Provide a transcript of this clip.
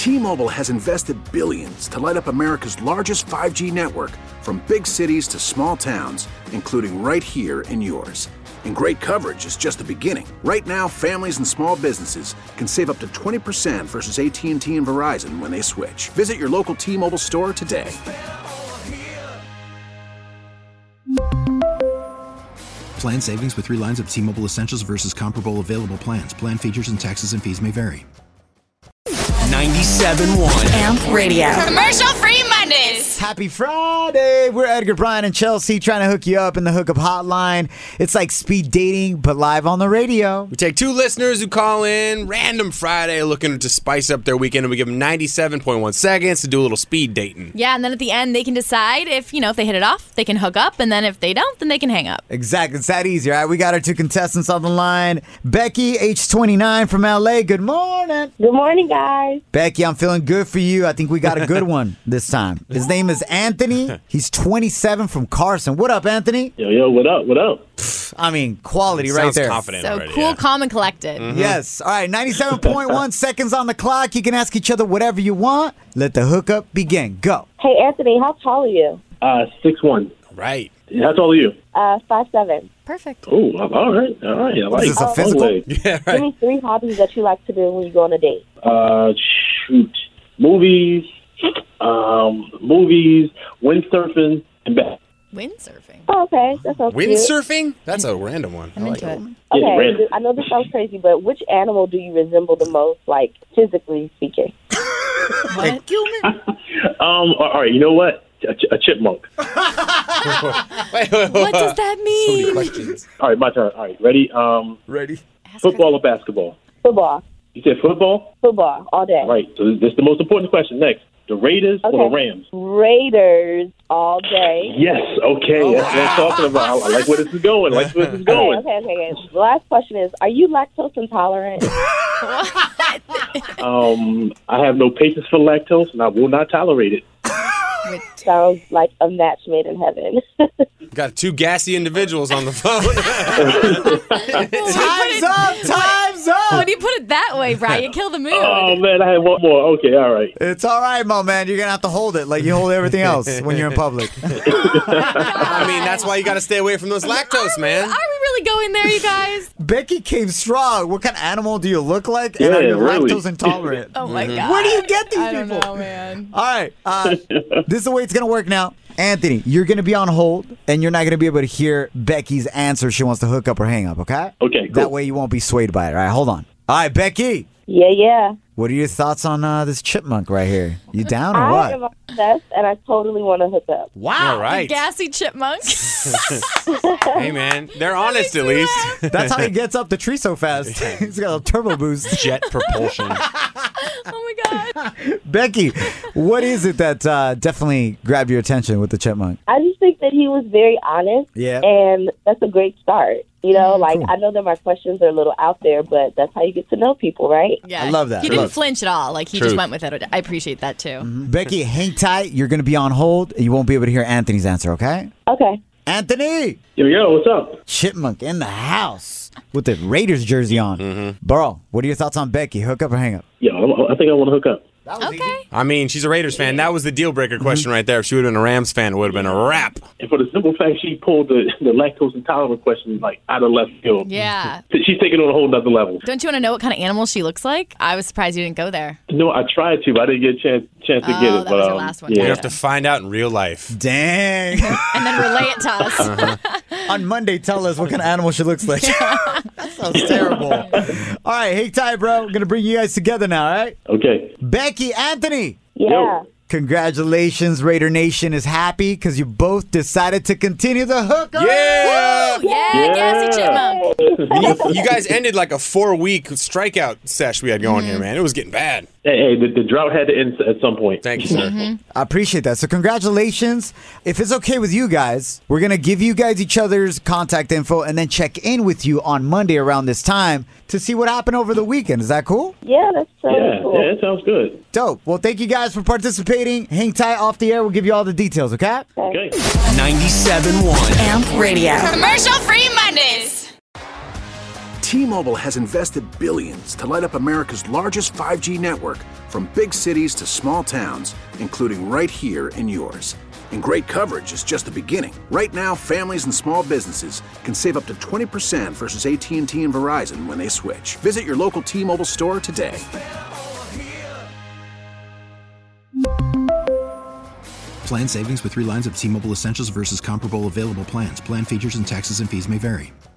T-Mobile has invested billions to light up America's largest 5G network, from big cities to small towns, including right here in yours. And great coverage is just the beginning. Right now, families and small businesses can save up to 20% versus AT&T and Verizon when they switch. Visit your local T-Mobile store today. Plan savings with 3 lines of T-Mobile Essentials versus comparable available plans. Plan features and taxes and fees may vary. 97.1 AMP Radio. Commercial-free Mondays. Happy Friday. We're Edgar, Brian, and Chelsea trying to hook you up in the hookup hotline. It's like speed dating, but live on the radio. We take 2 listeners who call in random Friday looking to spice up their weekend, and we give them 97.1 seconds to do a little speed dating. Yeah, and then at the end, they can decide if they hit it off, they can hook up, and then if they don't, then they can hang up. Exactly. It's that easy, all right? We got our 2 contestants on the line. Becky, age 29 from LA. Good morning. Good morning, guys. Becky, I'm feeling good for you. I think we got a good one this time. His name is Anthony. He's 27 from Carson. What up, Anthony? Yo, what up? I mean, quality right Sounds there. confident So already, cool, yeah. calm, and collected. Mm-hmm. Yes. All right, 97.1 seconds on the clock. You can ask each other whatever you want. Let the hookup begin. Go. Hey, Anthony, how tall are you? 6'1". Right. How tall are you? 5'7". Perfect. Oh, all right. I like Is this a it. physical? Yeah, Give me 3 hobbies that you like to do when you go on a date. Shoot. Movies, windsurfing, and back. Windsurfing. Oh, okay. That sounds cute. Windsurfing? That's a random one. I'm into it. Yeah, Okay, random. I know this sounds crazy, but which animal do you resemble the most, like, physically speaking? What? All right, you know what? A chipmunk. Wait. What does that So many mean? questions. All right, my turn. All right, ready? Ready? Football or basketball? Football. You said football? Football, all day. All right, so this is the most important question next. The Raiders or the Okay. Rams? Raiders all day. Yes, okay, that's what I'm talking about. I like where this is going. Okay. The last question is, are you lactose intolerant? I have no patience for lactose, and I will not tolerate it. Sounds like a match made in heaven. Got 2 gassy individuals on the phone. Time's up! Time's up! When you put it that way, Brian, you kill the mood. Oh, man, I have one more. Okay, all right. It's all right, my man. You're going to have to hold it like you hold everything else when you're in public. I mean, that's why you got to stay away from those lactose, man. Are we really going there, you guys? Becky came strong. What kind of animal do you look like? And Yeah, are you really. lactose intolerant? Oh, my God. Where do you get these I people? don't know, man. All right. This is the way it's going to work now. Anthony, you're going to be on hold, and you're not going to be able to hear Becky's answer if she wants to hook up or hang up, okay? Okay, cool. That way you won't be swayed by it. All right, hold on. All right, Becky, Yeah. what are your thoughts on this chipmunk right here? You down or I what? am obsessed, and I totally want to hook up. Wow. All right. Gassy chipmunk. Hey, man, they're honest at least. That's how he gets up the tree so fast. He's got a turbo boost. Jet propulsion. Oh, my God. Becky, what is it that definitely grabbed your attention with the chipmunk? I just think that he was very honest, Yeah. and that's a great start. Cool. I know that my questions are a little out there, but that's how you get to know people, right? Yeah, I love that. He I didn't love it. flinch at all. Like, he Truth. just went with it. I appreciate that, too. Becky, hang tight. You're going to be on hold. You won't be able to hear Anthony's answer, okay? Okay. Anthony! Yo, what's up? Chipmunk in the house with the Raiders jersey on. Bro, what are your thoughts on Becky? Hook up or hang up? Yo, I think I want to hook up. Okay. I mean, she's a Raiders fan. That was the deal breaker question right there. If she would have been a Rams fan, it would have been a wrap. And for the simple fact she pulled the lactose intolerant question out of left field. Yeah. She's taking it on a whole nother level. Don't you want to know what kind of animal she looks like? I was surprised you didn't go there. No, I tried to, but I didn't get a chance to get it. that was your last one. Yeah. You have to find out in real life. Dang. And then relay it to us. On Monday, tell us what kind of animal she looks like. That sounds terrible. All right, hang tight, bro. We're going to bring you guys together now, all right? Okay. Becky, Anthony. Yeah. Yo. Congratulations, Raider Nation is happy because you both decided to continue the hookup. Yeah! Yeah, gassy chipmunk. You guys ended like a 4-week strikeout sesh we had going here, man. It was getting bad. Hey, the drought had to end at some point. Thank you, sir. I appreciate that. So congratulations. If it's okay with you guys, we're going to give you guys each other's contact info and then check in with you on Monday around this time to see what happened over the weekend. Is that cool? Yeah, that's so cool. Yeah, that sounds good. Dope. Well, thank you guys for participating. Hang tight off the air. We'll give you all the details, okay? Okay. 97.1 AMP Radio. Commercial-free Mondays. T-Mobile has invested billions to light up America's largest 5G network, from big cities to small towns, including right here in yours. And great coverage is just the beginning. Right now, families and small businesses can save up to 20% versus AT&T and Verizon when they switch. Visit your local T-Mobile store today. Plan savings with 3 lines of T-Mobile Essentials versus comparable available plans. Plan features and taxes and fees may vary.